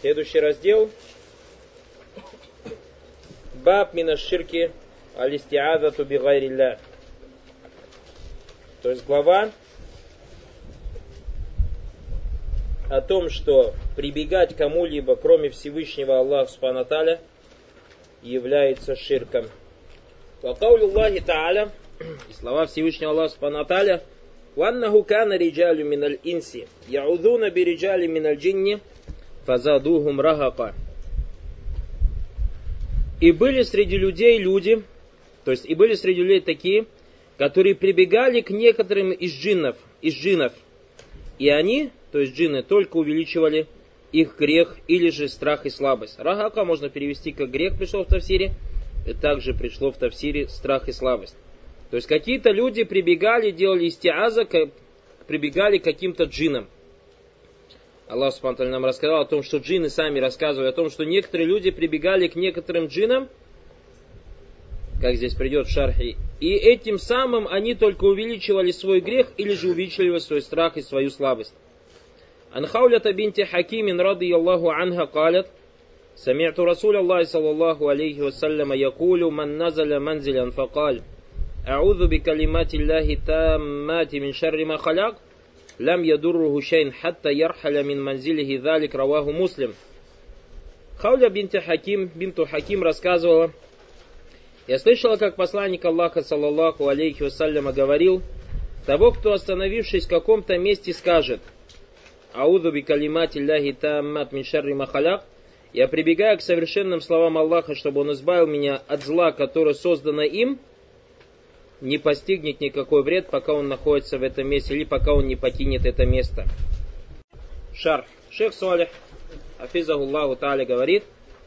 Следующий раздел. Баб мина ширки алистиазату би гайрилля. То есть глава о том, что прибегать к кому-либо, кроме Всевышнего Аллаха Субхану ва Тааля, является ширком. Ва каулю Аллахи Тааля, и слова Всевышнего Аллаха Субхану ва Тааля: «Ваннаху кана риджалю миналь инси, яудуна би риджали миналь джинни, фазадухум рахака». И были среди людей люди, то есть и были среди людей такие, которые прибегали к некоторым из джиннов, и они, то есть джинны, только увеличивали их грех или же страх и слабость. Рахака можно перевести как грех, пришло в тафсире, и также пришло в тафсире страх и слабость. То есть какие-то люди прибегали, делали истиаза, прибегали к каким-то джиннам. Аллах Субхану ва Тааля нам рассказал о том, что джинны сами рассказывали о том, что некоторые люди прибегали к некоторым джиннам, как здесь придет в шархе, и этим самым они только увеличивали свой грех или же увеличивали свой страх и свою слабость. Ан Хаулята бинти Хакимин радийаллаху анха قالت: سمعت رسول الله صلى الله عليه وسلم يقول من نزل منزلا فقال أعوذ بكلمات الله التامات من شر ما خلق لم يضره شيء حتى يرحل من منزله ذلك. رواه مسلم. Хауля бинту Хаким рассказывала: я слышала, как посланник Аллаха, саллаллаху алейхи вассаляма, говорил: того, кто, остановившись в каком-то месте, скажет: «Аузу би калимати Аллахи таммат мин шарри ма халяк», я прибегаю к совершенным словам Аллаха, чтобы он избавил меня от зла, которое создано им, не постигнет никакой вред, пока он находится в этом месте, или пока он не покинет это место. Шарх. Шейх Салих, хафизахуллаху тааля, говорит: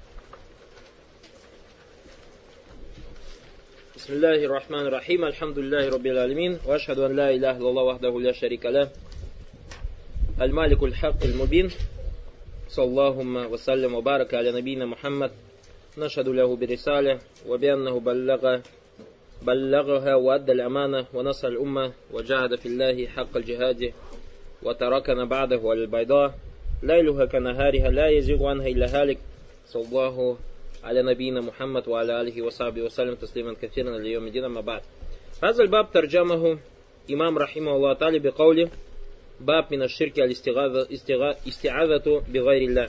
Бисмиллахи рахмани рахим, альхамдулиллахи раббил алямин, ва ашхаду ан ла илляха илляллаху вахдаху ля шарика лах, аль-маликуль хаккуль мубин, саллахумма ва саллям ва барака аля набийна Мухаммад, нашхаду лаху бирисаля, ва бианнаху بلغها وأدى الأمانة ونصر الأمة وجاهد في الله حق الجهاد وتركنا بعده على البيضاء ليلها كنهارها لا يزيغ عنها إلا هالك. صلى الله على نبينا محمد وعلى آله وصحبه وسلم تسليما كثيرا ليوم الدين. أما بعد. هذا الباب ترجمه إمام رحمه الله تعالى بقوله: باب من الشرك الاستعاذة بغير الله.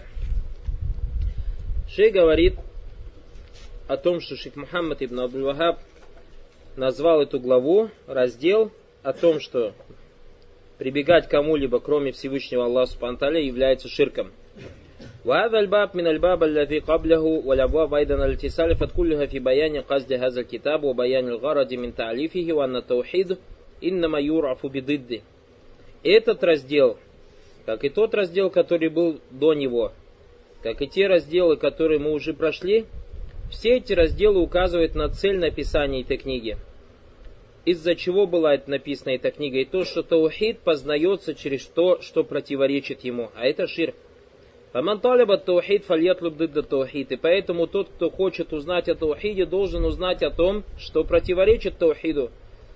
Шейх говорит о том, что шейх Мухаммад ибн Абдуль-Вахаб назвал эту главу, раздел о том, что прибегать к кому-либо, кроме Всевышнего Аллаха Субхану ва Тааля, является ширком. وهذا الباب من الباب الذي قبله والأبواب أيضا التي سلفت كلها في بيان قصد هذا الكتاب وبيان الغرض من تأليفه وأن التوحيد إنما يعرف بضده. Этот раздел, как и тот раздел, который был до него, как и те разделы, которые мы уже прошли, все эти разделы указывают на цель написания этой книги. Из-за чего была написана эта книга? И то, что таухид познается через то, что противоречит ему. А это ширк. Фаман талаба таухид фальятлуб дидда таухид. И поэтому тот, кто хочет узнать о таухиде, должен узнать о том, что противоречит таухиду.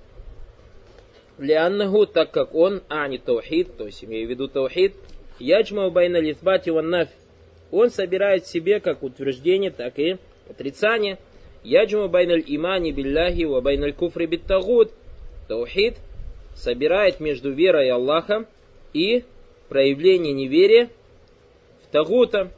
Лианнаху, так как он, не таухид, то есть имею в виду таухид, яджмау байна литбати ван нафь. Он собирает в себе как утверждение, так и отрицание. Яджму байналь имани билляхи ва байналь куфри биттагут. Таухид собирает между верой Аллаха и проявление неверия в тагута,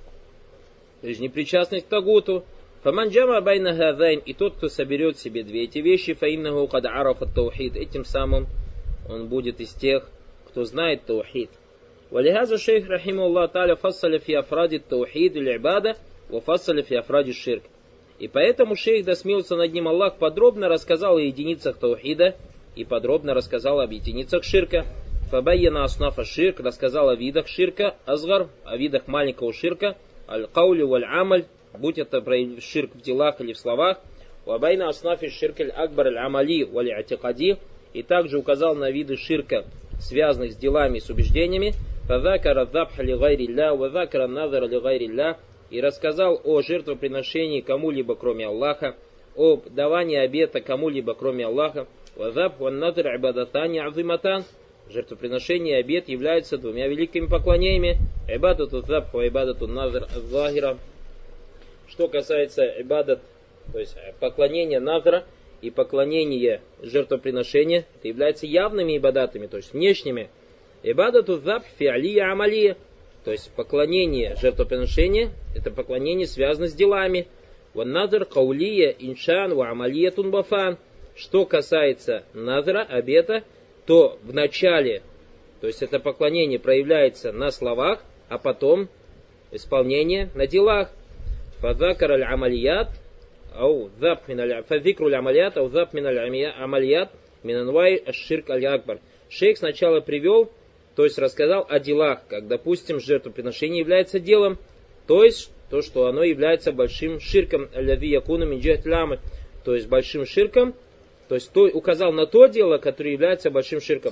то есть непричастность к тагуту. Фаман джама байна хазайн, и тот, кто соберет в себе две эти вещи, фаиннаху кад арафа таухид, этим самым он будет из тех, кто знает таухид. Валихаза шейх рахимахуллах тааля фассаля фи афради таухид или ибада вафассаля фи афради ширк. И поэтому шейх, да смеялся над ним Аллах, подробно рассказал о единицах таухида и подробно рассказал об единицах ширка. Фабайяна аснафа ширк, рассказал о видах ширка, азгар, о видах маленького ширка, аль-каули валь-амаль, будь это ширк в делах или в словах, вабайна аснафи ширк аль-акбар аль-амали валь-атикади, и также указал на виды ширка, связанных с делами и с убеждениями, фазакара дзабха ли гайрилля, вазакара назара ли гайрилля, и рассказал о жертвоприношении кому-либо кроме Аллаха, об давании обета кому-либо кроме Аллаха, вазаб ван назар ибадатани азиматан, жертвоприношение и обед являются двумя великими поклонениями. Ибадату забх ва ибадату назр аз-захира. Что касается ибадат, то есть поклонения назра и поклонения жертвоприношения, это являются явными ибадатами, то есть внешними. Ибадату забх фи'алия амалия. То есть поклонение жертвоприношения, это поклонение связано с делами. Ван назр каулия иншан ва амалиятун бафан. Что касается назра, обета, то в начале, то есть это поклонение проявляется на словах, а потом исполнение на делах. Фазакар аль-амалият, ау забх мин аль-амалият, ау забх мин аль-амалият, мин анвай аш-ширк аль-акбар. Шейх сначала привел, то есть рассказал о делах, как, допустим, жертвоприношение является делом, то есть то, что оно является большим ширком, аль-лади якуну мин джихат ламы, то есть большим ширком, то есть указал на то дело, которое является большим ширком.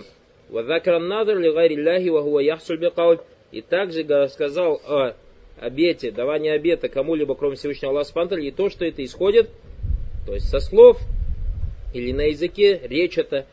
И также сказал о обете, давании обета кому-либо, кроме Всевышнего Аллаха Субхану ва Тааля, и то, что это исходит, то есть со слов, или на языке, речь это.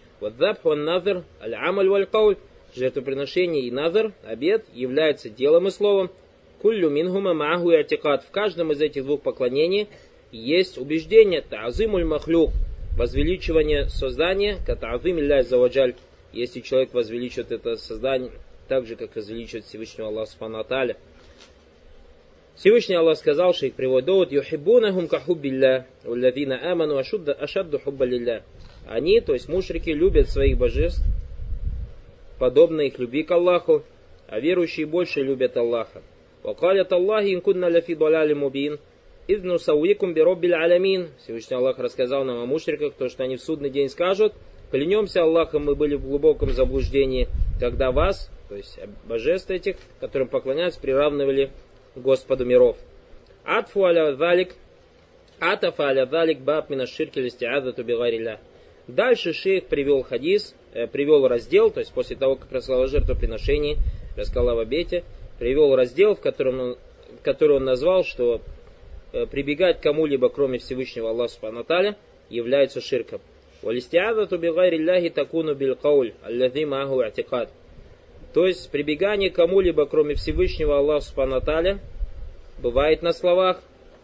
Жертвоприношение и назар, обет, является делом и словом. Куллю минхума мааху и атикат. В каждом из этих двух поклонений есть убеждение, та'азимуль махлюк, возвеличивание создания, ката'азим илля аззаваджаль, если человек возвеличивает это создание, так же, как возвеличивает Всевышнего Аллаха Субхану ва Тааля. Всевышний Аллах сказал, шейх приводит довод, юхиббунахум кахуббилля, уллазина аману ашадду хубба лилля. Они, то есть мушрики, любят своих божеств, подобно их любви к Аллаху, а верующие больше любят Аллаха. Вакалят Аллахи инкунна лафи даляли мубин, изну сауикум бироббиль аламин. Всевышний Аллах рассказал нам о мушриках, то, что они в судный день скажут, клянемся Аллахом, мы были в глубоком заблуждении, когда вас, то есть божеств этих, которым поклоняются, приравнивали Господу миров. Атфу аля залик, атафа аля залик баб мина ширки листиазату бигайрилля. Дальше шейх привел хадис, привел раздел, то есть после того, как рассказал о жертвоприношении, рассказал об обете, привел раздел, в котором который он назвал, что прибегать к кому-либо, кроме Всевышнего Аллаха Субхану ва Тааля, является ширком. Валистиазату бигайрилляхи такуну билкауль, аллази маху атикад. То есть прибегание к кому-либо, кроме Всевышнего Аллаха Субхану ва Тааля, бывает на словах,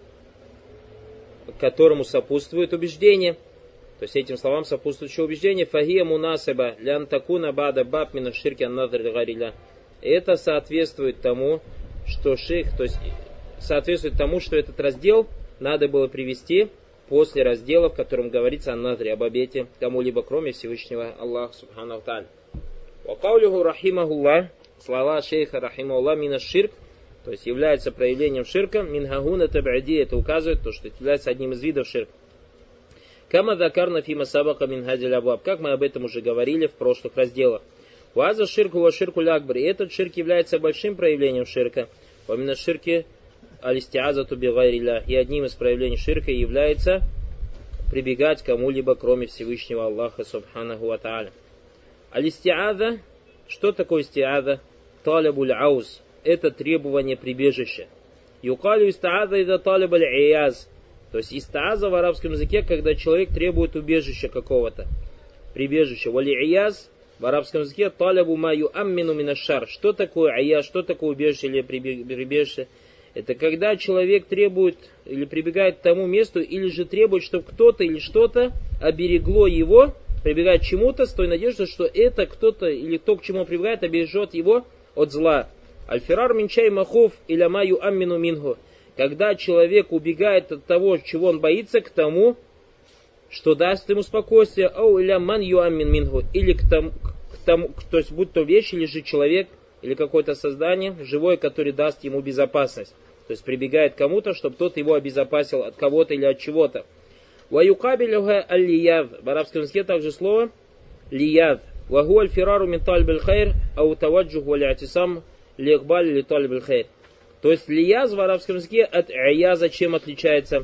которому сопутствует убеждение. То есть этим словам сопутствующее убеждение. Фахия мунасаба лян такуна бада баб мина ширки аннадр гариля. Это соответствует тому, что шейх, то есть соответствует тому, что этот раздел надо было привести после раздела, в котором говорится о надре, об обете кому-либо, кроме Всевышнего Аллаха Субхану ва Тааля. Вакаулюху рахимахуллах, слова шейха рахимахуллах мина ширк, то есть является проявлением ширка, минхагуна таб'ади, это указывает, то, что это является одним из видов ширка. Кама закарна фима сабака мин хадиль абуаб, как мы об этом уже говорили в прошлых разделах. Ваза ширку ва ширку лякбар, и этот ширк является большим проявлением ширка. Помимо ширки алистиазату бигайрилля, и одним из проявлений ширка является прибегать к кому-либо, кроме Всевышнего Аллаха Субханаху ва Тааля. Алистиаза, что такое истиаза? Талабуль ауз, это требование прибежища. Юкалю истааза иза талабуль ияз. То есть истааза в арабском языке, когда человек требует убежища какого-то. Прибежище. Вали ияз в арабском языке талабу маю аммину минашар. Что такое ияз, что такое убежище или прибежище? Это когда человек требует или прибегает к тому месту, или же требует, чтобы кто-то или что-то оберегло его, прибегает к чему-то с той надеждой, что это кто-то или то, к чему он прибегает, обережет его от зла. Аль-фирар минчай махов иля маю аммину минху. Когда человек убегает от того, чего он боится, к тому, что даст ему спокойствие, ау иля ман юаммин минху, или к тому, то есть будь то вещь, или же человек, или какое-то создание живое, которое даст ему безопасность. То есть прибегает к кому-то, чтобы тот его обезопасил от кого-то или от чего-то. Ваюкабилюха аль-лияв. В арабском языке также слово лияв. Вагу аль-фирару мин талибиль хайр, ау таваджух валя-атисам ликбаль ли талибиль хайр. То есть лияз в арабском языке от ияза чем отличается?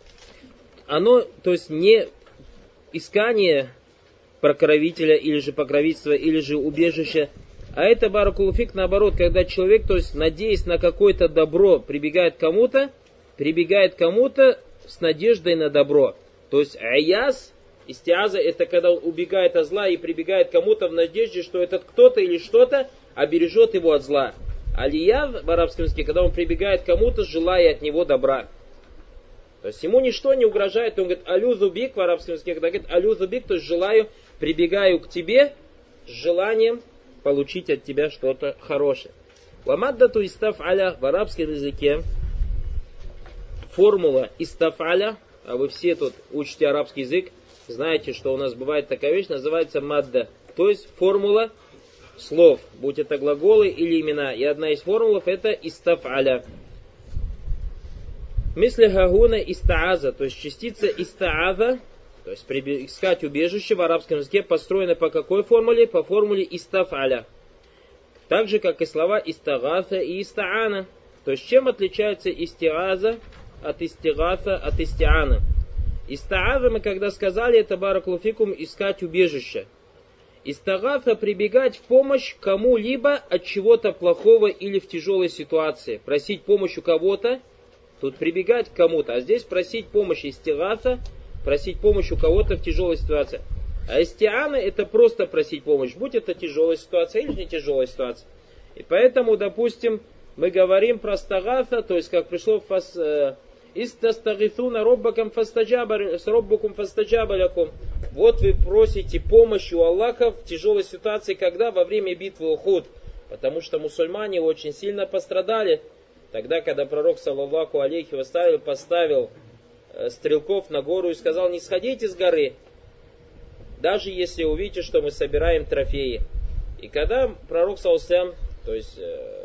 Оно, то есть не искание покровителя или же покровительства, или же убежище, а это баракулуфик наоборот, когда человек, то есть надеясь на какое-то добро, прибегает к кому-то с надеждой на добро. То есть аяз Истиаза это когда он убегает от зла и прибегает к кому-то в надежде, что этот кто-то или что-то обережет его от зла. Алияв в арабском языке, когда он прибегает к кому-то, желая от него добра. То есть ему ничто не угрожает, он говорит алюзубик в арабском языке, когда говорит алюзубик, то есть желаю, прибегаю к тебе с желанием получить от тебя что-то хорошее. Вамаддату истаф'аля в арабском языке формула истаф'аля, а вы все тут учите арабский язык, знаете, что у нас бывает такая вещь, называется мадда, то есть формула слов, будь это глаголы или имена. И одна из формул это истаф'аля. Мисли гагуна истааза, то есть частица истааза, то есть искать убежище в арабском языке построена по какой формуле? По формуле истаф'аля. Так же, как и слова истагаса и истаана. То есть чем отличается истиаза от истигаса от истиана? Истааза мы когда сказали, это баракулуфикум искать убежище. Истагаса прибегать в помощь кому-либо от чего-то плохого или в тяжелой ситуации. Просить помощь у кого-то. Тут прибегать к кому-то, а здесь просить помощи истигаса, просить помощь у кого-то в тяжелой ситуации. А истиана это просто просить помощь, будь это тяжелая ситуация или не тяжелая ситуация. И поэтому, допустим, мы говорим про стагаса, то есть как пришло истастагисуна роббакам фастаджаба лякум. Вот вы просите помощи у Аллаха в тяжелой ситуации, когда? Во время битвы Ухуд. Потому что мусульмане очень сильно пострадали. Тогда, когда пророк, саллаллаху алейхи вассалям, поставил стрелков на гору и сказал, не сходите с горы, даже если увидите, что мы собираем трофеи. И когда пророк, саллаллаху, то есть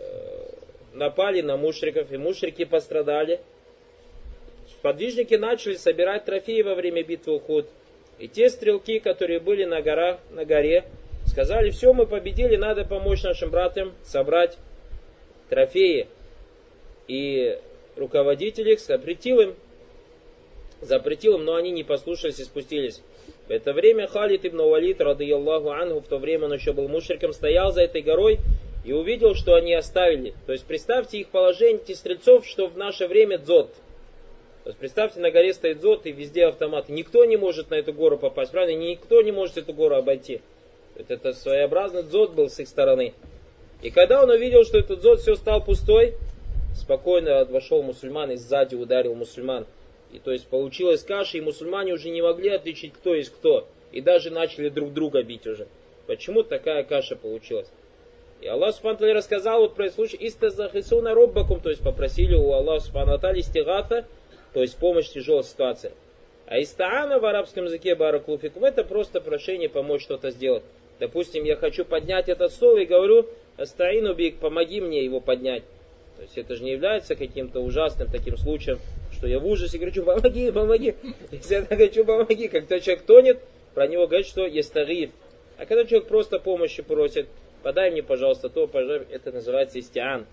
напали на мушриков, и мушрики пострадали, сподвижники начали собирать трофеи во время битвы Ухуд. И те стрелки, которые были на горе, сказали, все, мы победили, надо помочь нашим братьям собрать трофеи. И руководитель их запретил им, но они не послушались и спустились. В это время Халид ибн Валид, радийаллаху анху, в то время он еще был мушриком, стоял за этой горой и увидел, что они оставили. То есть представьте их положение, этих стрельцов, что в наше время дзот. То есть представьте, на горе стоит дзот и везде автоматы. Никто не может на эту гору попасть, правда? Никто не может эту гору обойти. Это своеобразный дзот был с их стороны. И когда он увидел, что этот дзот все стал пустой, спокойно вошел мусульман и сзади ударил мусульман. И то есть получилась каша, и мусульмане уже не могли отличить, кто есть кто. И даже начали друг друга бить уже. Почему такая каша получилась? И Аллах Субхану ва Тааля рассказал вот про случай истазахисуна роббакум, то есть попросили у Аллаха Субхану ва Тааля истигата, то есть помощь в тяжелой ситуации. А истаана в арабском языке баракулуфикум это просто прошение помочь что-то сделать. Допустим, я хочу поднять этот стол и говорю, астаину бик, помоги мне его поднять. То есть это же не является каким-то ужасным таким случаем, что я в ужасе кричу, помоги, помоги. Если я хочу, помоги. Когда человек тонет, про него говорят, что есть тариф. А когда человек просто помощи просит, подай мне, пожалуйста, то, пожалуйста, это называется истиан.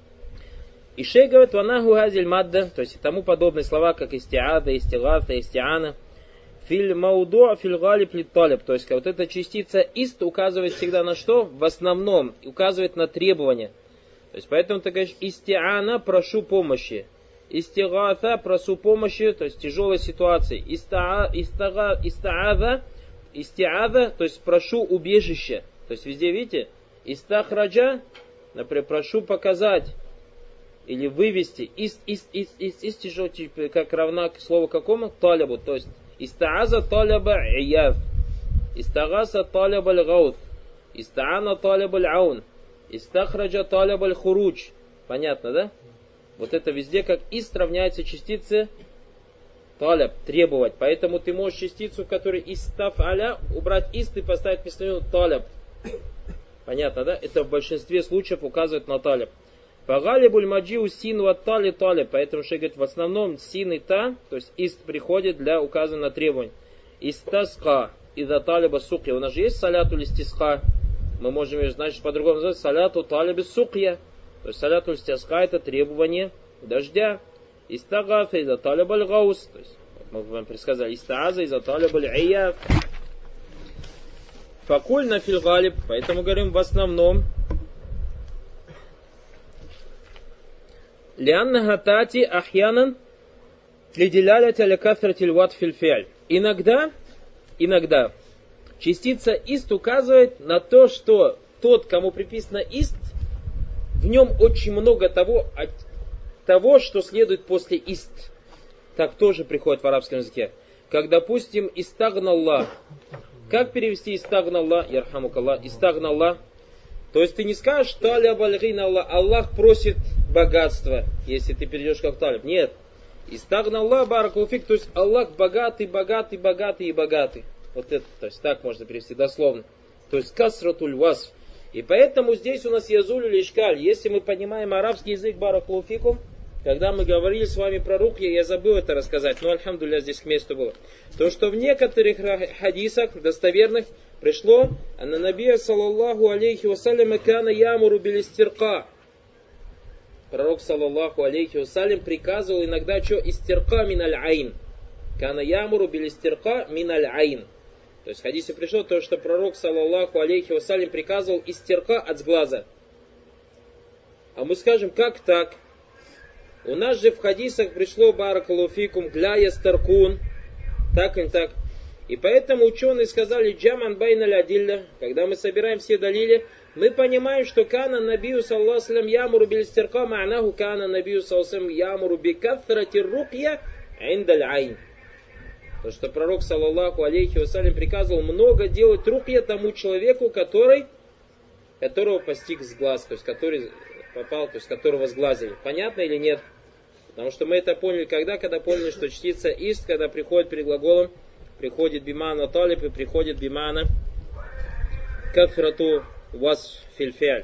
И шейх говорит, ванаху газиль мадда, то есть и тому подобные слова, как истиада, истигафа, истиана. Филь мауду, филь галиб, литталиб. То есть вот эта частица ист указывает всегда на что? В основном указывает на требования. То есть поэтому ты говоришь истиана, прошу помощи. Истигафа, прошу помощи, то есть в тяжелой ситуации. Истиаза, то есть прошу убежище. То есть везде, видите, истахраджа, например, прошу показать или вывести. Как равна к слову какому? Талябу. То есть истааза таляба ияв. Истагаса таляба лгаут. Истаана таляба лаун. Истахраджа таляб аль-хуруч. Понятно, да? Вот это везде как ист равняется частице таляб, требовать. Поэтому ты можешь частицу, в которой истаф аля, убрать ист и поставить вместо нее таляб. Понятно, да? Это в большинстве случаев указывает на таляб. Фагалибуль маджиу син ва тали таляб. Поэтому шейх говорит, в основном син и та, то есть ист приходит для указывания на требования. Истаска из-за талиба сукья. У нас же есть салятуль истиска. Мы можем ее, значит, по-другому назвать саляту талиби сукья. То есть салятуль истиска это требование дождя. Истагафа из-за талиба аль-гаус. То есть мы вам предсказали истааза из-за талиба аль-ияф. Факульна фил галиб. Поэтому говорим в основном. Лианна гатати ахьянан лидилялят аля кафратиль ват фил фиаль. Иногда иногда. Частица ист указывает на то, что тот, кому приписано ист, в нем очень много того, что следует после ист. Так тоже приходит в арабском языке. Как, допустим, истагналлах. Как перевести истагналлах? Ярхамукаллах. Истагналлах. То есть ты не скажешь таляб аль-гина Аллах. Аллах просит богатства, если ты перейдешь как таляб. Нет. Истагналлах баракулуфик. То есть Аллах богатый, богатый, богатый и богатый. Вот это, то есть так можно перевести дословно. То есть касратуль васф. И поэтому здесь у нас язулю лишкаль. Если мы понимаем арабский язык баракулуфикум, когда мы говорили с вами про рукья, я забыл это рассказать, но альхамдулилля здесь к месту было. То, что в некоторых хадисах достоверных пришло, анна набия саллаллаху алейхи вассалям кана ямуру билистирка. Пророк саллаллаху алейхи вассалям приказывал иногда что? Истирка миналь айн. Кана ямуру билистирка миналь айн. То есть в хадисе пришло то, что пророк саллаллаху алейхи вассалям приказывал истирка от глаза. А мы скажем, как так? У нас же в хадисах пришло баракалуфикум гля ястаркун, так и так. И поэтому ученые сказали джаман байналь адилля, когда мы собираем все далили, мы понимаем, что кана набию саллаллаху салям ямуру билистирка ма'наху кана набию саллаллаху салям ямуру бикафрати рукья индаль айн. То, что пророк саллаллаху алейхи вассалям приказывал много делать рукья тому человеку, которого постиг с глаз, то есть который попал, то есть которого сглазили. Понятно или нет? Потому что мы это поняли когда поняли, что частица ист, когда приходит перед глаголом, приходит бимана талиб и приходит бимана кафрату вас фильфиаль.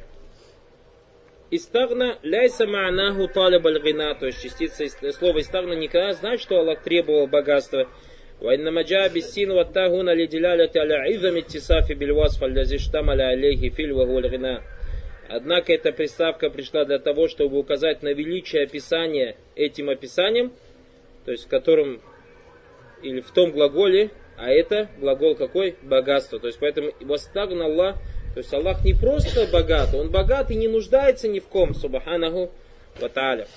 Истагна ляйса ма'наху талиб аль-гина, то есть частица слова истагна никогда знает, что Аллах требовал богатства. وإنما جاء بالسين والتاء هنا لدلالة على عظم اتصاف بالوصف الذي اشتمل عليه فعل وهو الغنى. Однако эта приставка пришла для того, чтобы указать на величие описания этим описанием, то есть в котором, или в том глаголе, а это глагол какой? Богатство. То есть поэтому вастагна Аллах, то есть Аллах не просто богат, Он богат и не нуждается ни в ком, субханаху ва тааля.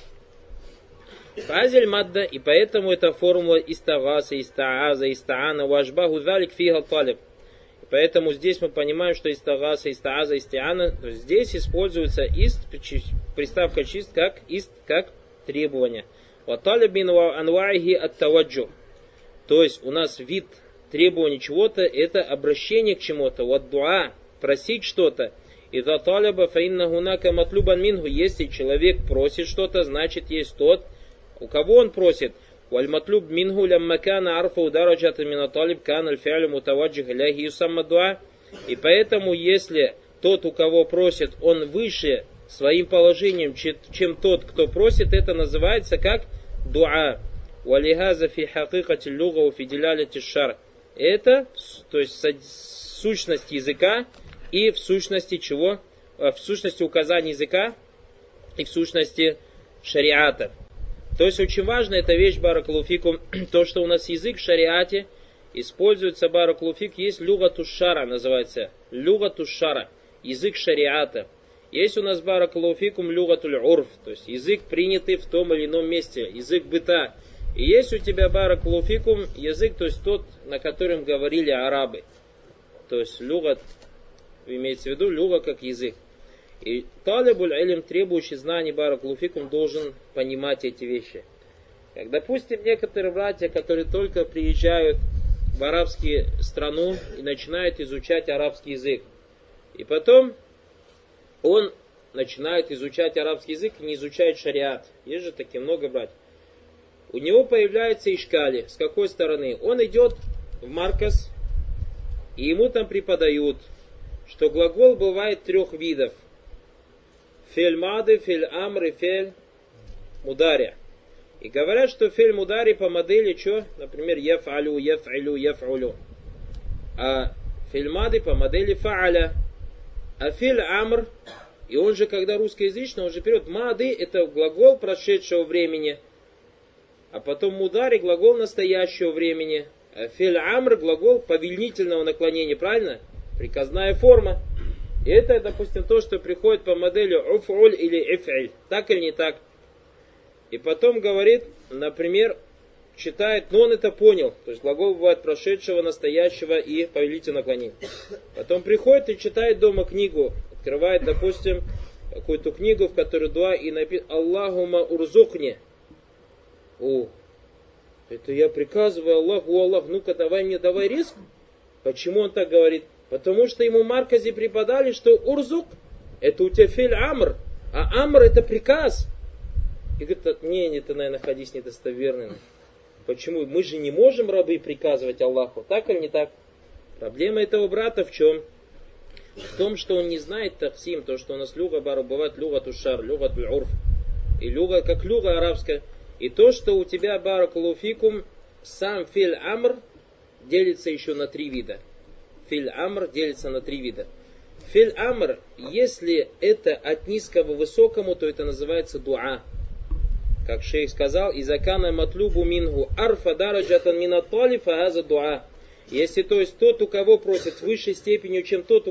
Фазиль мадда, и поэтому эта формула истагаса, истааза, истаана, важбаху залик фига талиб. Поэтому здесь мы понимаем, что истагаса, истааза, истиана, то есть здесь используется ист, приставка чист, как ист, как требование. Ваталиб мин анваихи ат таваджу. То есть у нас вид требования чего-то, это обращение к чему-то. Вот дуа, просить что-то. И за талиба фаинна гунака матлюбан мингу. Если человек просит что-то, значит есть тот, у кого он просит. والمطلوب منه لما كان عرفه درجة من الطالب كان الفعل متوجه إليه يسمى الدعاء. И поэтому, если тот, у кого просит, он выше своим положением, чем тот, кто просит, это называется как дуа. ولهذا في حقيقة اللغة وفي دلالة الشرع. Это, то есть сущность языка и в сущности чего? В сущности указания языка и в сущности шариата. То есть очень важна эта вещь, баракалуфикум, то, что у нас язык в шариате используется, баракалуфик, есть люгатушара, называется, люгатушара, язык шариата. Есть у нас, баракалуфикум, люгатуль урф, то есть язык, принятый в том или ином месте, язык быта. И есть у тебя, баракалуфикум, язык, то есть тот, на котором говорили арабы. То есть люгат, имеется в виду, люга как язык. И талибуль илм, требующий знаний, баракалуфикум, должен понимать эти вещи. Как, допустим, некоторые братья, которые только приезжают в арабскую страну и начинают изучать арабский язык. И потом он начинает изучать арабский язык и не изучает шариат. Есть же такие много братьев. У него появляются ишкали. С какой стороны? Он идет в марказ, и ему там преподают, что глагол бывает трех видов. Фель мады, фель амр и фель мудари. И говорят, что фель мудари по модели что? Например, яф'алю, яф'илю, яф'улю. А фель мады по модели фа'аля. А фель амр, и он же, когда русскоязычный, он же берет мады, это глагол прошедшего времени. А потом мудари, глагол настоящего времени. А фель амр, глагол повелительного наклонения, правильно? Приказная форма. И это, допустим, то, что приходит по модели уф'уль или иф'иль. Так или не так? И потом говорит, например, читает, но он это понял. То есть глагол бывает прошедшего, настоящего и повелительного наклонения. Потом приходит и читает дома книгу. Открывает, допустим, какую-то книгу, в которой дуа, и написано «Аллахума урзукни». О, это я приказываю Аллаху, Аллах, ну-ка давай риск. Почему он так говорит? Потому что ему маркази преподали, что урзук это у тебя филь амр, а амр это приказ. И говорит, не, это, наверное, хадис недостоверный. Почему? Мы же не можем рабы приказывать Аллаху, так или не так? Проблема этого брата в чем? В том, что он не знает таксим, то, что у нас люга бару бывает люга тушар, люга туль-урф, и люга как люга арабская. И то, что у тебя баракалуфикум сам филь амр делится еще на 3 вида. Филь амр делится на 3 вида. Филь амр, если это от низкого к высокому, то это называется дуа. Как шейх сказал, «Изакана матлюбу мингу арфа дараджатан минаттали фааза дуа». Если, то есть, тот, у кого просит с высшей степенью, чем тот,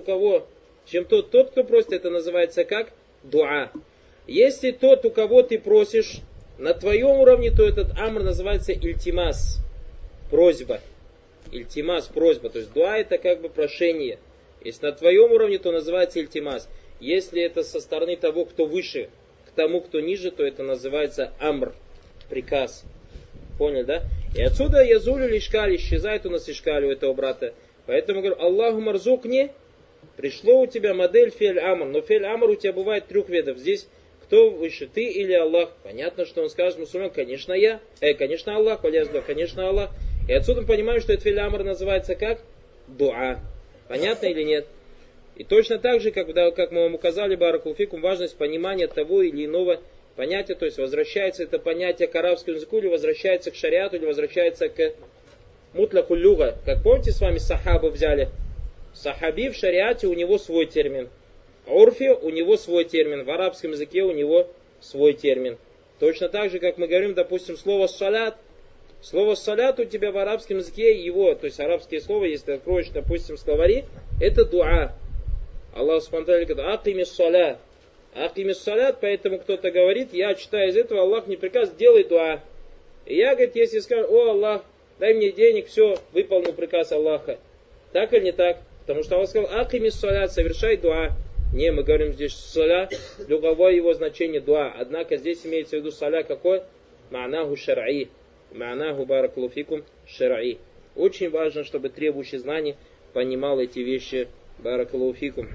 кто просит, это называется как дуа. Если тот, у кого ты просишь, на твоем уровне, то этот амр называется ильтимас, просьба. Ильтимас, просьба. То есть дуа это как бы прошение. Если на твоем уровне, то называется ильтимас. Если это со стороны того, кто выше, к тому, кто ниже, то это называется амр, приказ. Понял, да? И отсюда язулю лишкаль, исчезает у нас ишкаль у этого брата. Поэтому говорю, Аллаху марзукни, пришло у тебя модель фель амр. Но фель амр у тебя бывает 3 видов. Здесь кто выше, ты или Аллах? Понятно, что он скажет мусульман, конечно я. Конечно Аллах, конечно Аллах. И отсюда мы понимаем, что этот филь амр называется как дуа. Понятно или нет? И точно так же, как мы вам указали, баракулфикум, важность понимания того или иного понятия, то есть возвращается это понятие к арабскому языку, или возвращается к шариату, или возвращается к мутляку люга. Как помните, с вами сахабу взяли? Сахаби в шариате у него свой термин. Урфе у него свой термин, в арабском языке у него свой термин. Точно так же, как мы говорим, допустим, слово «салят». Слово «салят» у тебя в арабском языке его, то есть арабские слова, если откроешь, допустим, словари, это дуа. Аллах субхану говорит, «Акимис салят». «Акимис салят», поэтому кто-то говорит, я читаю из этого, Аллах мне приказ, делай дуа. И я, говорит, если скажу, о Аллах, дай мне денег, все, выполнил приказ Аллаха. Так или не так? Потому что Аллах сказал, «Акимис салят», совершай дуа. Не, мы говорим здесь саля, люговое его значение дуа. Однако здесь имеется в виду саля какой? Ма'наху шар'и. Ма'наху баракалуфикум шар'и. Очень важно, чтобы требующий знаний понимал эти вещи баракалуфикум.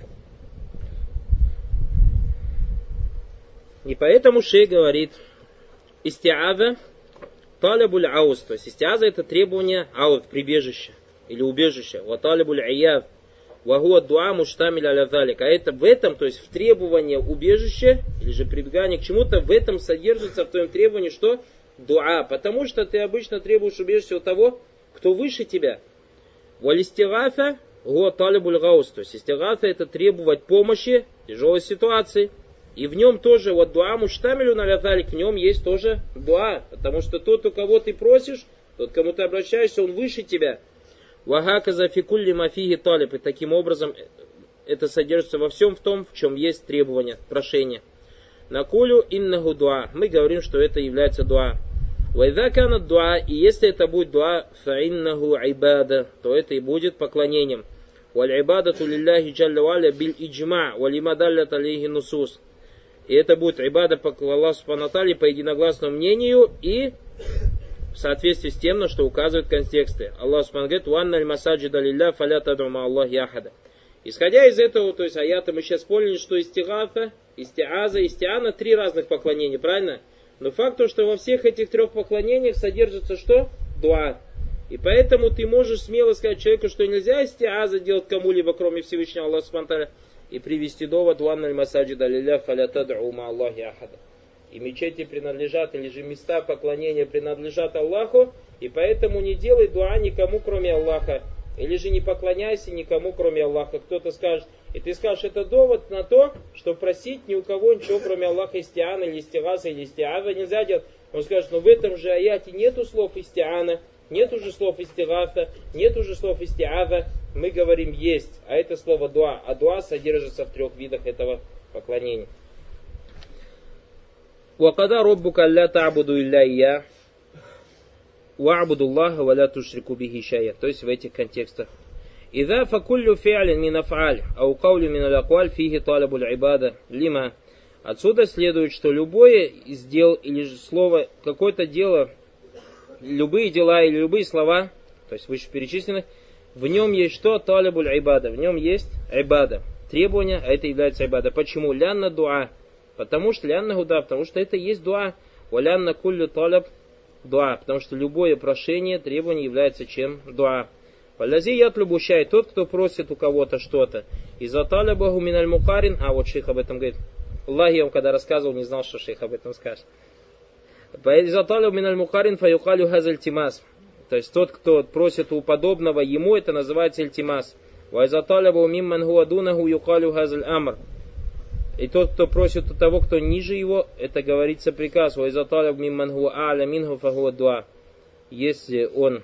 И поэтому шейх говорит, истиаза талабуль ауз. То есть истиаза это требование ауз, прибежище или убежище. Ва талабуль аяв. Вагуа дуа муштамиль аля залик. А это в этом, то есть в требовании убежища, или же прибегание к чему-то, в этом содержится в твоем требовании что? Дуа. Потому что ты обычно требуешь убежища у того, кто выше тебя. Валистигафа гуа талибуль гаус. То есть истигафа это требовать помощи в тяжелой ситуации. И в нем тоже вот дуа муштамилю аля залик, в нем есть тоже дуа. Потому что тот, у кого ты просишь, тот, к кому ты обращаешься, он выше тебя. Вагаказа фикулли мафиги талиб. И таким образом это содержится во всем в том, в чем есть требование, прошение. Накулю иннаху дуа. Мы говорим, что это является дуа. Вайдакана дуа. И если это будет дуа, фаиннаху айбада, то это и будет поклонением. Валь айбадату лилляхи джалля валя биль иджма, валима даллят алейхи нусус. И это будет айбада по Аллаху субхану ва тааля по единогласному мнению и в соответствии с тем, на что указывают контексты. Аллах субхану говорит, «Уанна аль-масаджида лилля фаля тад'у ма Аллахи ахада». Исходя из этого, то есть аята, мы сейчас поняли, что истигафа, истиаза, истиана 3 разных поклонения, правильно? Но факт то, что во всех этих 3 поклонениях содержится что? Дуа. И поэтому ты можешь смело сказать человеку, что нельзя истиаза делать кому-либо, кроме Всевышнего Аллаха субхану ва тааля, и привести довод, «Уанна аль-масаджида лилля фаля тад'у ма Аллахи ахада». И мечети принадлежат, или же места поклонения принадлежат Аллаху, и поэтому не делай дуа никому, кроме Аллаха. Или же не поклоняйся никому, кроме Аллаха. Кто-то скажет, и ты скажешь, это довод на то, что просить ни у кого ничего, кроме Аллаха, истиана, или истигаса, или истиаза нельзя делать. Он скажет, но в этом же аяте нету слов истиана, нету же слов истигаса, нету же слов истиаза. Мы говорим, есть, а это слово дуа. А дуа содержится в 3 видах этого поклонения. وَقَدَا رَبُّكَ أَلَّا تَعْبُدُوا إِلَّا إِيَّاهُ. ва'будуллаха ва ля тушрику бихи шай'а. То есть в этих контекстах. Иза факуллю фи'алин мин аф'аль, ау каулю мин аль-акваль фихи талабуль ибада. Лима. Отсюда следует, что любое из дел или слово, какое-то дело, любые дела или любые слова, то есть вышеперечисленных, в нем есть что? Талабуль ибада. В нем есть ибада. Требования, а это является ибада. Почему? Лянна дуа. Потому что лянна гуда, потому что это есть дуа. Валянна куллю талаб дуа. Потому что любое прошение, требование является чем? Дуа. Валязи ятлюбу шай. Тот, кто просит у кого-то что-то. Иза талабаху миналь мукарин. А вот шейх об этом говорит. Аллах, я вам когда рассказывал, не знал, что шейх об этом скажет. Иза талабаху миналь мукарин фаюкалю хазаль тимас. То есть тот, кто просит у подобного ему, это называется ильтимас. Вайза талабаху мимман хуа дунаху юкалю хазаль амр. И тот, кто просит у того, кто ниже его, это говорится приказ. Вайза талабаху мимман хуа а'ля минху фахуа дуа. Если он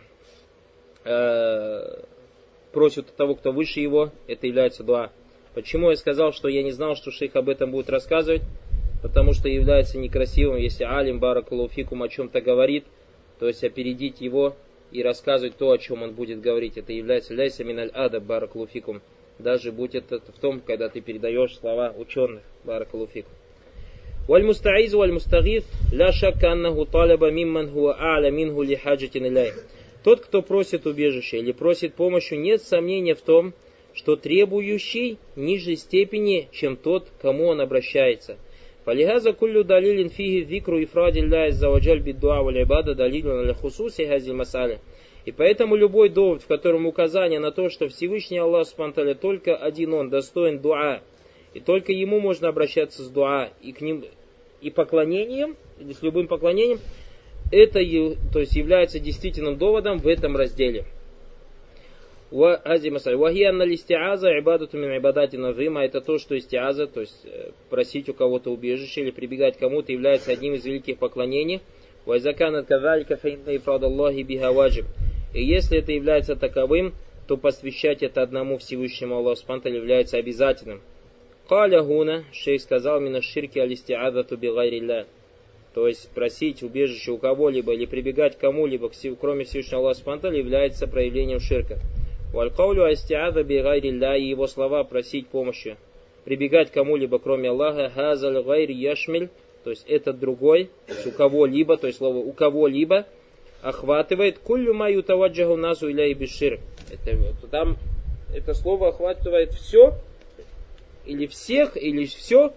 просит у того, кто выше его, это является дуа. Почему я сказал, что я не знал, что шейх об этом будет рассказывать? Потому что является некрасивым, если алим баракаллаху фикум о чем-то говорит, то есть опередить его и рассказывать то, о чем он будет говорить. Это является ляйса миналь адаб баракаллаху фикум. Даже будь это в том, когда ты передаешь слова ученых баракаллаху фикум. Валь мустаиз валь мустагиф ля шакка аннаху талаба мимман хуа а'ля минху ли хаджатин иляй. Тот, кто просит убежище или просит помощи, нет сомнения в том, что требующий ниже степени, чем тот, к кому он обращается. Фалихаза куллю далилин фиги викру ифради ля иззаваджаль биддуа валь ибада далилин аля хусуси хазиль масаля. И поэтому любой довод, в котором указание на то, что Всевышний Аллах Субхану ва Тааля только один он, достоин дуа, и только ему можно обращаться с дуа и к ним и поклонением, или с любым поклонением, это, то есть, является действительным доводом в этом разделе. Вахианна листиаза ибадату мин ибадати назима. Это то, что истиаза, то есть просить у кого-то убежище или прибегать к кому-то, является одним из великих поклонений. Вайзаканат казалика фаинна ифрадаллахи биха ваджиб. И если это является таковым, то посвящать это одному Всевышнему Аллаху Субхану ва Тааля является обязательным. Каля гуна, шейх сказал, мина ширки алистиазату бигайрилля. То есть просить убежище у кого-либо или прибегать к кому-либо, кроме Всевышнего Аллаха Субхану ва Тааля, является проявлением ширка. Валькаулю астиаза бигайрилля, и его слова просить помощи, прибегать к кому-либо, кроме Аллаха, хазаль гайр яшмиль, то есть этот другой, то есть у кого-либо, то есть слово у кого-либо, охватывает куллю маю таваджаху насу иляй бишир. Там это слово охватывает все, или всех, или все,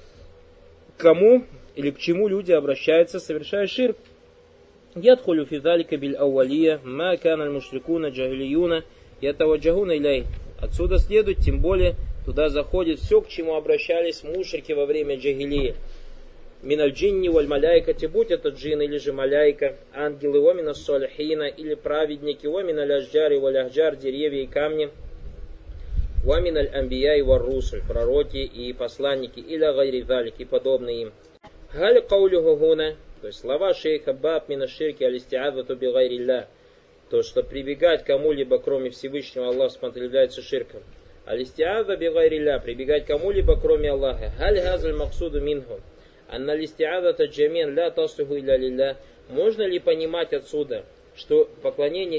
кому или к чему люди обращаются, совершая ширк. Ядхулю фидалика биль ауалия, ма каналь мушрикуна джахилиюна, ятаваджахуна иляй. Отсюда следует, тем более, туда заходит все, к чему обращались мушрики во время джахилии. Миналь джинни валь маляйкати, будь это джин или же маляйка, ангелы, вамина салихина, или праведники, вамина ляжджари валь ахджар, деревья и камни, ваминаль амбия и варрусуль, пророки и посланники, или гайри залик, и подобные им. Галь каулюху гуна, то есть слова шейха баб мина ширки алистиазату бигайрилля, то, что прибегать к кому-либо, кроме Всевышнего Аллаха Субхану ва Тааля, является ширком. Алистиаза бигайрилля, прибегать к кому-либо, кроме Аллаха. Галь газаль максуду минху. Анна листиазата джамин ля таслиху илля лилля. Можно ли понимать отсюда, что поклонение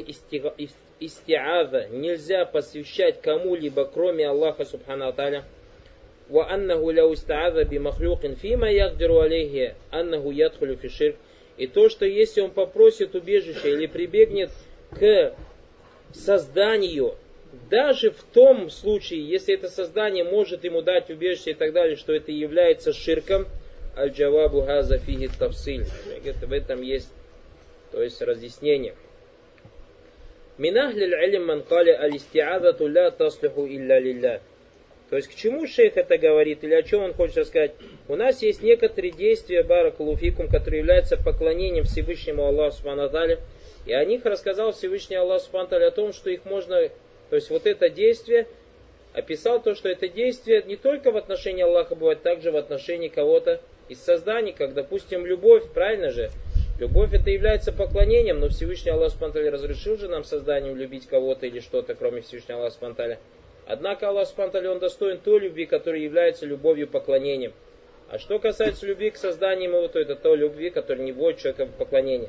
истиаза нельзя посвящать кому-либо, кроме Аллаха Субхану ва Тааля? وأنه لو استعاذ بمخلوق فيما يقدر عليه أنه يدخل في الشرك. И то, что если он попросит убежища или прибегнет к созданию, даже в том случае, если это создание может ему дать убежище и так далее, что это является ширком, аль-джавабу газа фиги тавсиль. В этом есть, то есть, разъяснение. Минахлиль илм ман каля алистиазату ля таслиху илля лилля. То есть, к чему шейх это говорит, или о чем он хочет рассказать? У нас есть некоторые действия, баракаллаху фикум, которые являются поклонением Всевышнему Аллаху Субхану ва Тааля. И о них рассказал Всевышний Аллах Субхану ва Тааля о том, что их можно, то есть вот это действие, описал то, что это действие не только в отношении Аллаха бывает, также в отношении кого-то из созданий, как, допустим, любовь, правильно же? Любовь это является поклонением, но Всевышний Аллах Субхану ва Тааля разрешил же нам созданием любить кого-то или что-то, кроме Всевышнего Аллаха Субхану ва Тааля. Однако Аллах Субхану ва Тааля, он достоин той любви, которая является любовью поклонением. А что касается любви к созданиям его, то это той любви, которая не вводит человека в поклонение.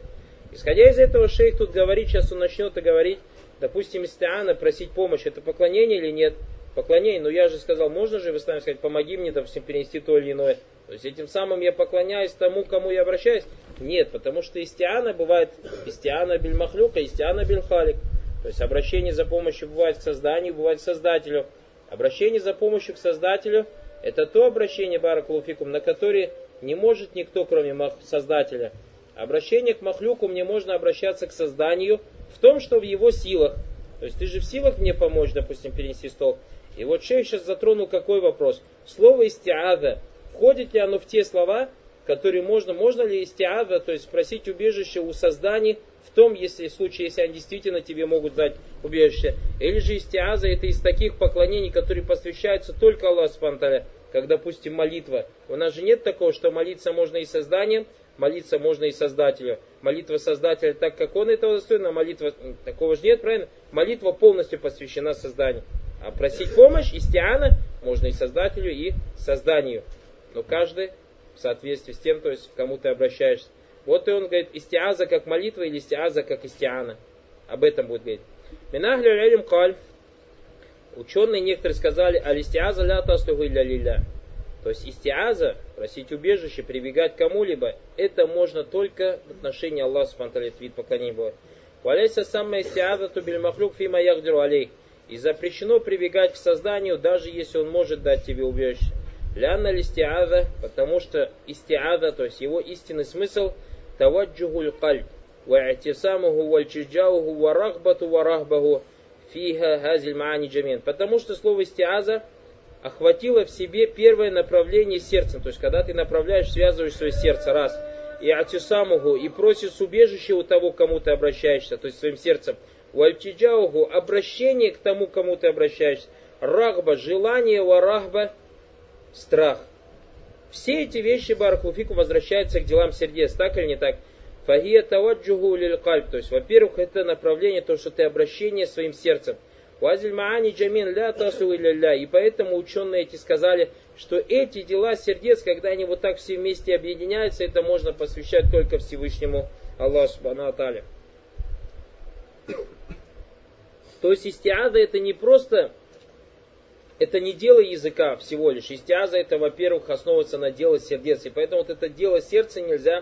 Исходя из этого, шейх тут говорит, сейчас он начнет и говорить, допустим, истиана, просить помощь, это поклонение или нет? Поклонение, но я же сказал, можно же в исламе сказать, помоги мне, допустим, перенести то или иное. То есть этим самым я поклоняюсь тому, к кому я обращаюсь? Нет, потому что истиана бывает истиана биль махлюка, истиана биль халик. То есть обращение за помощью бывает к созданию, бывает к создателю. Обращение за помощью к создателю — это то обращение, баракаллаху фикум, на которое не может никто, кроме создателя. Обращение к махлюку мне можно обращаться к созданию в том, что в его силах. То есть ты же в силах мне помочь, допустим, перенести стол. И вот шейх сейчас затронул какой вопрос. Слово истиаза, входит ли оно в те слова, которые можно ли истиаза, то есть просить убежище у созданий, в том, если в случае, если они действительно тебе могут дать убежище. Или же истиаза — это из таких поклонений, которые посвящаются только Аллаху субхану ва тааля, как, допустим, молитва. У нас же нет такого, что молиться можно и созданием, молиться можно и создателю. Молитва создателя так, как он этого достоин, а молитва такого же нет, правильно? Молитва полностью посвящена созданию. А просить помощь, истиана, можно и создателю, и созданию. Но каждый в соответствии с тем, то есть к кому ты обращаешься. Вот и он говорит, истиаза как молитва или истиаза как истиана. Об этом будет говорить. Минахлю лялим каль. Ученые некоторые сказали, аль-истиаза ля таслюху илля лилля. То есть истиаза, просить убежище, прибегать к кому-либо, это можно только в отношении Аллаха субхану ва тааля, вид поклонения бывает. Валяйся самая истиаза ту биль махлюк фима яхдиру алейх. И запрещено прибегать к созданию, даже если он может дать тебе убежище. Лянна листиаза, потому что истиаза, то есть его истинный смысл, таваджухуль кальб, ва'тисамуху вальчиджауху варахбату варахбаху фиха хазиль маани джамин. Потому что слово истиаза охватило в себе первое направление сердцем. То есть когда ты направляешь, связываешь свое сердце, раз. И атисамуху, и просишь убежище у того, к кому ты обращаешься, то есть своим сердцем. Вальчиджауху, обращение к тому, к кому ты обращаешься. Рахба, желание, варахба, страх. Все эти вещи, баракаллаху фикум, возвращаются к делам сердец, так или не так? Фахия таваджуху лиль кальб, то есть, во-первых, это направление, то, что ты обращение своим сердцем. Вазиль маани джамин ля тасу илля. И поэтому ученые эти сказали, что эти дела сердец, когда они вот так все вместе объединяются, это можно посвящать только Всевышнему Аллаху субхану ва тааля. То есть истиаза это не просто, это не дело языка всего лишь. Истиаза это, во-первых, основывается на дело сердец. И поэтому вот это дело сердца нельзя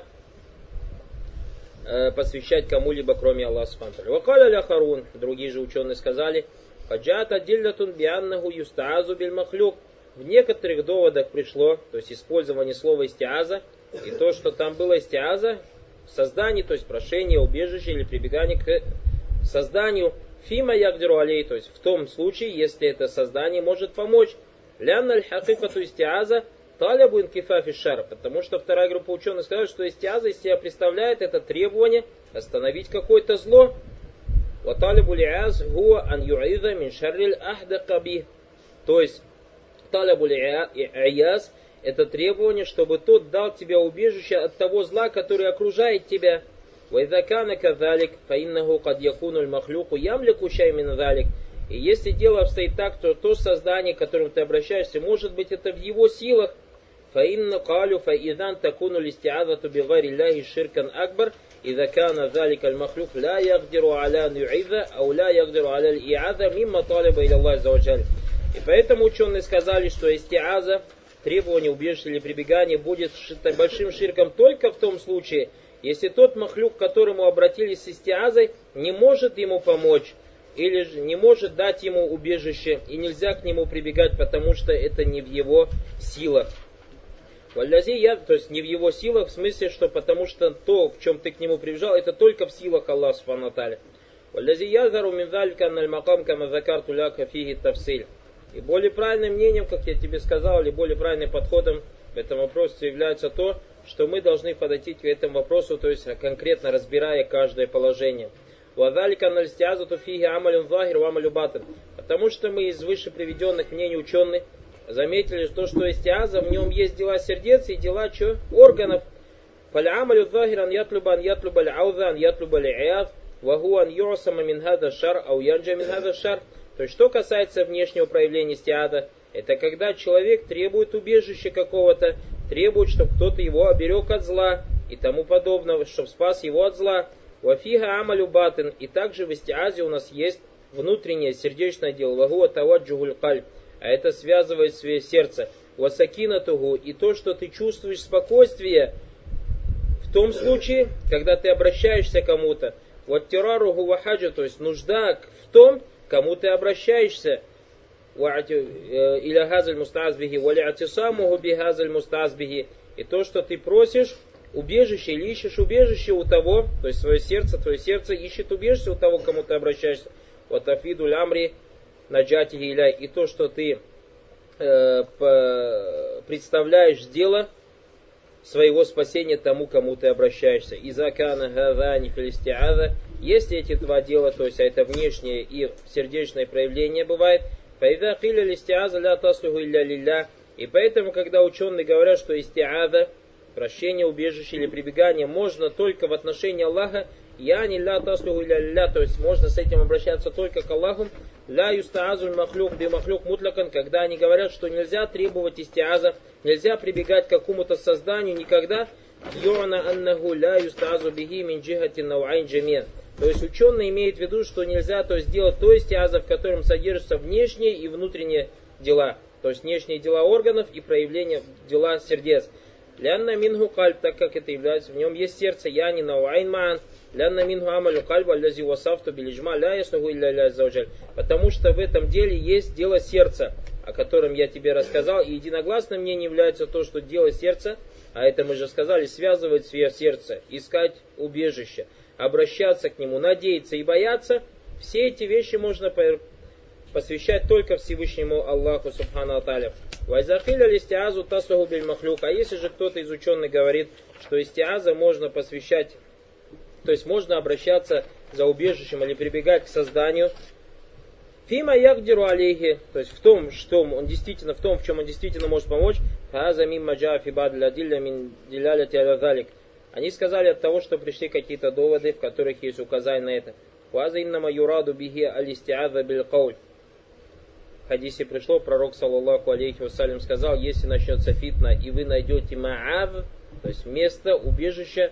посвящать кому-либо, кроме Аллаха субхану ва тааля. Вакаля ля харун, другие же ученые сказали, хаджат адиллатун бианнаху юстаазу биль махлюк. В некоторых доводах пришло, то есть использование слова истиаза, и то, что там было истиаза, создание, то есть прошение, убежище или прибегание к созданию, фима ягдиру алей, то есть в том случае, если это создание может помочь. Лянна аль-хакикату истиаза талябу инкифафи шар, потому что вторая группа ученых сказала, что истиаза из себя представляет это требование остановить какое-то зло. Ва талябу лиаз хуа ан ю'ида мин шарриль ахдакаби. То есть талябу лиаз это требование, чтобы тот дал тебе убежище от того зла, который окружает тебя. وَإِذَا كَانَ كَذَلِكَ فَإِنَّهُ قَدْ يَكُونُ الْمَخْلُوقُ يَمْلِكُ شَيْءً مِنْ ذَلِكَ. И если дело обстоит так, то то создание, к которому ты обращаешься, может быть это в его силах. فَإِنَّ قَالُوا فَإِذَا تَكُونُ الْإِسْتِعَاذَةُ بِغَيْرِ اللَّهِ شِرْكًا أَكْبَرَ إِذَا كَانَ ذَلِكَ الْمَخْلُوقُ لَا يَقْدِرُ عَلَى أَنْ يُعِيذَ أَوْ لَا يَقْدِرُ عَلَى الْإِعَاذَةِ مِمَّا طَلَبَ إِلَى اللَّهِ عَزَّ وَجَلَّ. И поэтому ученые сказали, что истиаза, требование убежища или прибегания, будет большим ширком только в том случае, если тот махлюк, к которому обратились с истиазой, не может ему помочь, или же не может дать ему убежище, и нельзя к нему прибегать, потому что это не в его силах. То есть не в его силах, в смысле, что потому что то, в чем ты к нему прибежал, это только в силах Аллаха субхану ва тааля. И более правильным мнением, как я тебе сказал, или более правильным подходом в этом вопросе является то, что мы должны подойти к этому вопросу, то есть конкретно разбирая каждое положение. Потому что мы из выше приведенных мнений ученых заметили, что истиаза, в нем есть дела сердец и дела органов. То есть, что касается внешнего проявления истиаза, это когда человек требует убежища какого-то, требует, чтобы кто-то его оберег от зла и тому подобного, чтобы спас его от зла. Вафига амалю батин. И также в истиазе у нас есть внутреннее сердечное дело. Вагуа таваджухуль кальб. А это связывает свое сердце. Васакинатугу. И то, что ты чувствуешь спокойствие в том случае, когда ты обращаешься к кому-то. Ваттираругу вахаджа. То есть нужда в том, кому ты обращаешься. Иля газаль мустазбихи. Валя атисамуху бихазаль мустазбихи. И то, что ты просишь убежище или ищешь убежище у того, то есть твое сердце ищет убежище у того, к кому ты обращаешься. Вот афиду лямри наджати иля. И то, что ты представляешь дело своего спасения тому, кому ты обращаешься. Изакана гавани филистиаза. Если эти два дела, то есть это внешнее и сердечное проявление бывает, фаида киля листиаза ля таслуху илля лилля. И поэтому, когда ученые говорят, что истиаза, прощение, убежище или прибегание можно только в отношении Аллаха, я не ля таслуху илля лилля, то есть можно с этим обращаться только к Аллаху, ля юстаазуль махлюк би махлюк мутлакан, когда они говорят, что нельзя требовать истиаза, нельзя прибегать к какому-то созданию никогда, йона аннаху ля юстаазу биги мин джихати навайн джамия. То есть ученые имеют в виду, что нельзя то есть делать то истиаза, в котором содержатся внешние и внутренние дела. То есть внешние дела органов и проявления дела сердец. Лянна минху кальб, так как это является, в нем есть сердце, я не науайн маан. Лянна минху амалю кальба, лязи васафту билиджма, ля яснуху илля ля заужаль. Потому что в этом деле есть дело сердца, о котором я тебе рассказал. И единогласным мнением является то, что дело сердца, а это мы же сказали, связывать свое сердце, искать убежище, обращаться к нему, надеяться и бояться. Все эти вещи можно посвящать только Всевышнему Аллаху Субхану Аталя. Вайзахиля листиазу таслуху биль махлюк. А если же кто-то из ученых говорит, что истиаза можно посвящать, то есть можно обращаться за убежищем или прибегать к созданию, фима ягдиру алейхи, то есть в том, что он действительно, в том, в чем он действительно может помочь, хаза мим маджа фибад ладилля мин диляляти алядалик. Они сказали от того, что пришли какие-то доводы, в которых есть указание на это. Хаза иннама юраду биги алистиаза биль кауль. В хадисе пришло, пророк, саллаллаху алейхи вассалям, сказал, если начнется фитна, и вы найдете ма'ав, то есть место, убежище,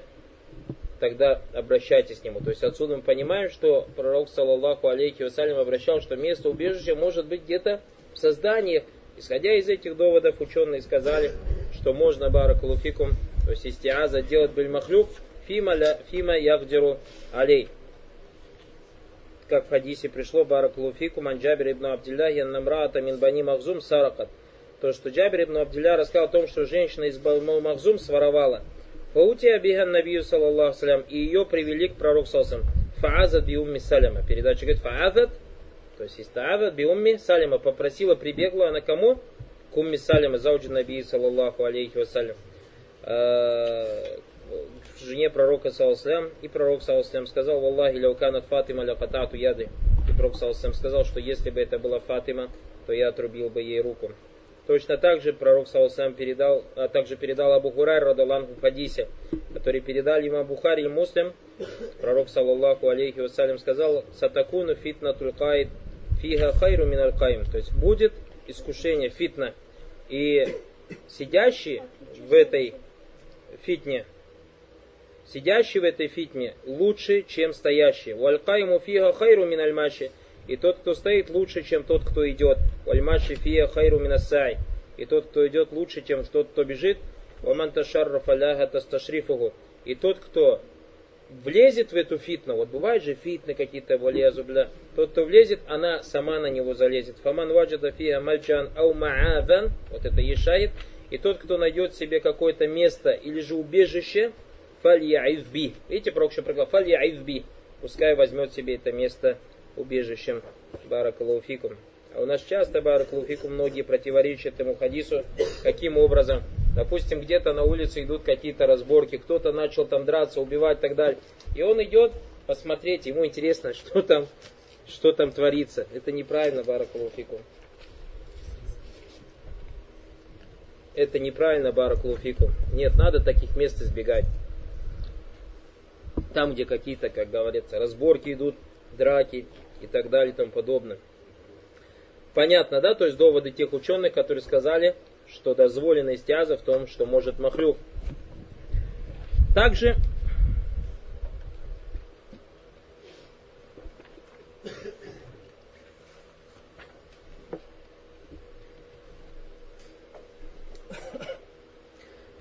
тогда обращайтесь к нему. То есть отсюда мы понимаем, что пророк, саллаллаху алейхи вассалям, обращал, что место убежища может быть где-то в созданиях. Исходя из этих доводов, ученые сказали, что можно баракалуфикум, то есть истиаза делать биль-махлюк, фима ягдиру алей. Как в хадисе пришло, баракалуфику, ман Джабир ибн Абдилляхи, аннамраата мин бани Махзум саракат. То, что Джабир ибн Абдилля рассказал о том, что женщина из Махзум своровала. Фаутия бихан набию, саллаллаху салям, и ее привели к пророку, саллаллаху салям. Фаазад би умми саляма. Передача говорит, фаазад, то есть истаазад би умми саляма. Попросила, прибегла она кому? К умми саляма, зауджи набию, саллаллаху алейхи вассалям. Жене пророка, саллаллаху, и пророк, саллаллаху, сказал, валлахи ляуканат Фатима ля катату яды. И пророк, саллаллаху, сказал, что если бы это была Фатима, то я отрубил бы ей руку. Точно так же пророк, саллаллаху, передал Абу Хурайра радаллаху в хадисе, который передали имам Бухари и Муслим. Пророк, саллаллаху алейхи вассалям, сказал, сатакуну фитна тулькаид фига хайру миналь каим. То есть будет искушение, фитна, и сидящий в этой фитне лучше, чем стоящий. Валькайму фига хайру миналь маши. И тот, кто стоит, лучше, чем тот, кто идет. Вальмаши фига хайру минасай. И тот, кто идет, лучше, чем тот, кто бежит. Ваман ташарраф аляха тасташрифугу. И тот, кто влезет в эту фитну, вот бывают же фитны какие-то, валиязубля. Тот, кто влезет, она сама на него залезет. Фаман ваджада фига мальчан ау ма'адан. Вот это ешает. И тот, кто найдет себе какое-то место или же убежище, фалья'изби. Видите, пророк еще проговорил, фалья'изби. Пускай возьмет себе это место убежищем. Баракалуфикум. А у нас часто, баракалуфикум, многие противоречат этому хадису. Каким образом? Допустим, где-то на улице идут какие-то разборки, кто-то начал там драться, убивать и так далее. И он идет посмотреть, ему интересно, что там творится. Это неправильно, баракалуфикум. Это неправильно, баракалуфикум. Нет, надо таких мест избегать. Там, где какие-то, как говорится, разборки идут, драки и так далее и тому подобное. Понятно, да? То есть доводы тех ученых, которые сказали, что дозволена истиаза в том, что может махлюк. Также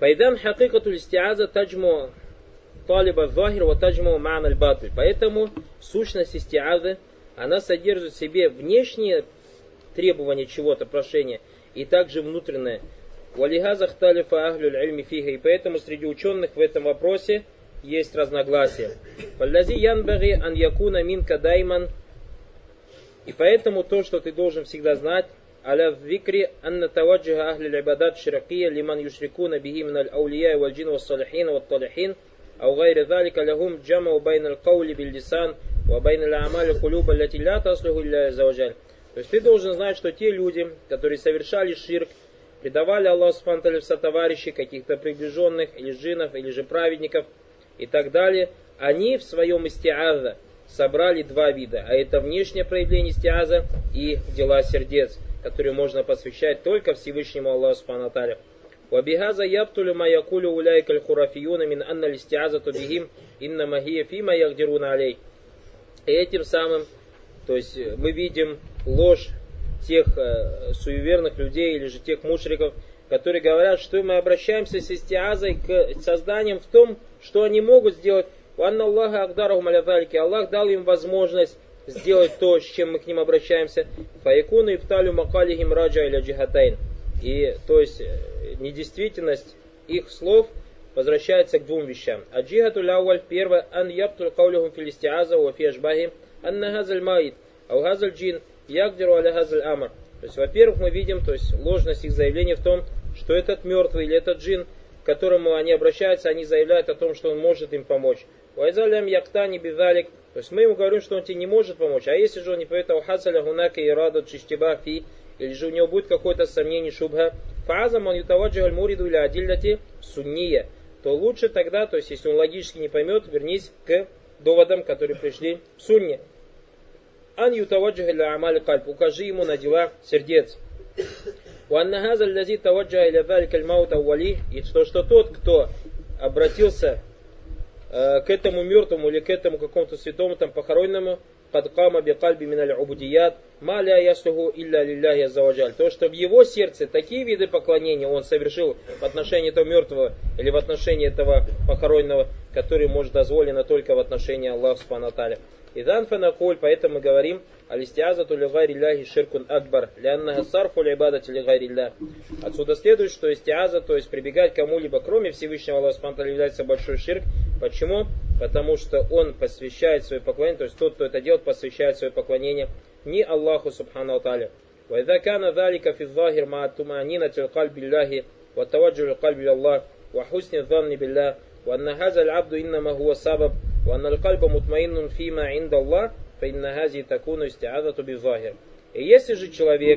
Файдан хакикатуль истиаза таджму талиба захир ва таджму ма'на аль-батиль. Поэтому сущность истиазы, она содержит в себе внешние требования чего-то, прошения, и также внутреннее. Валихаза хталифа ахлюль ильми фиха. И поэтому среди ученых в этом вопросе есть разногласия. Фаллази янбаги ан якуна минка дайман. И поэтому то, что ты должен всегда знать, аля викри анна таваджиха ахлюль ибадат ширакия лиман юшрикуна бихи мин аль-аулия валь джин вассалихин ватталихин. أو غير ذلك لهم جمع بين القول باللسان وبين الأعمال القلوب التي لا تصلح إلا عز وجل. То есть ты должен знать, что те люди, которые совершали ширк, предавали Аллаху субхану ва тааля в сотоварищи каких-то приближенных, или джиннов, или же праведников и так далее, они в своем истиаза собрали два вида, а это внешнее проявление истиаза и дела сердец, которые можно посвящать только Всевышнему Аллаху субхану ва тааля. وبهذا يبطل ما يقول أولئك الخرافيون من أن الاستعاذة بهم إنما هي فيما يقدرون عليه. И этим самым, то есть мы видим ложь тех суеверных людей или же тех мушриков, которые говорят, что мы обращаемся с истиазой к созданиям в том, что они могут сделать. Ванна Аллаха Акдарахум аля залики. Аллах дал им возможность сделать то, с чем мы к ним обращаемся. Фаякуну ибталю макалихим раджа иля джихатайн. И то есть недействительность их слов возвращается к двум вещам. Аджихату лауаль, первое, ан ябтуль каулихум фил истиаза ва фи ашбахим, анна хазаль маид, ау хазаль джин, ягдиру аля хазаль амар. То есть, во-первых, мы видим, то есть ложность их заявления в том, что этот мертвый или этот джин, к которому они обращаются, они заявляют о том, что он может им помочь. Вайзалям яктани бидалик, то есть мы ему говорим, что он тебе не может помочь. А если же он не поверит, ау хазаля гунака и раду чиштиба фи, или же у него будет какое-то сомнение, шубха, фаазам он ютаваджа аль-муриду или адиллати сунния, то лучше тогда, то есть если он логически не поймет, вернись к доводам, которые пришли в сунне. Ан ютаваджа иля амали кальб, укажи ему на дела сердец. Уанна хаза лази таваджа иля далик аль-маут ауали, и что тот, кто обратился к этому мертвому или к этому какому-то святому, там, похороненному, кадкама бикальби миналь убудият, маля яслуху илля лилляхи аззаваджаль. То, что в его сердце такие виды поклонения он совершил в отношении этого мертвого или в отношении этого похороненного, которые может дозволено только в отношении Аллаха субхану ва тааля. Идан фанакуль, поэтому мы говорим, алистиазату ли гайри лляхи ширкун акбар, ляннага сарфу либадати ли гайри ллях. Отсюда следует, что истиаза, то есть прибегать к кому-либо, кроме Всевышнего Аллаха субхану ва тааля, является большой ширк. Почему? Потому что он посвящает свое поклонение, то есть тот, кто это делает, посвящает свое поклонение не Аллаху субхану ва тааля. وإذا كان ذلك في الظاهر مع الطمأنينة القلب بالله والتوجه القلب إلى الله وحسن الظن بالله وأن هذا العبد إنما هو سبب وأن القلب مطمئن فيما عند الله فإن هذه تكون استعاذة بالظاهر. И если же человек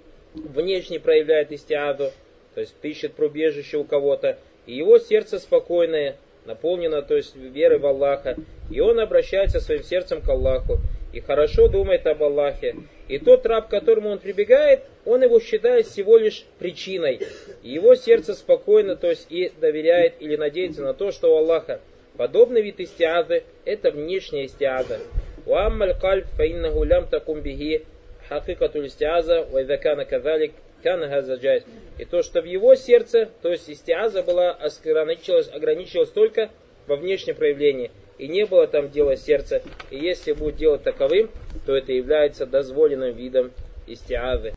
внешне проявляет истиазу, то есть ищет прибежище у кого-то, и его сердце спокойное, наполнено, то есть верой в Аллаха, и он обращается своим сердцем к Аллаху, и хорошо думает об Аллахе, и тот раб, к которому он прибегает, он его считает всего лишь причиной, и его сердце спокойно, то есть и доверяет или надеется на то, что у Аллаха. Подобный вид истиазы – это внешняя истиаза. «Уаммаль кальб фаиннаху лям такум бихи хакикатуль истиаза ва идза кана казалик кана хаза джайз». И то, что в его сердце, то есть истиаза была ограничилась только во внешнем проявлении. И не было там дела сердца. И если будет дело таковым, то это является дозволенным видом истиазы.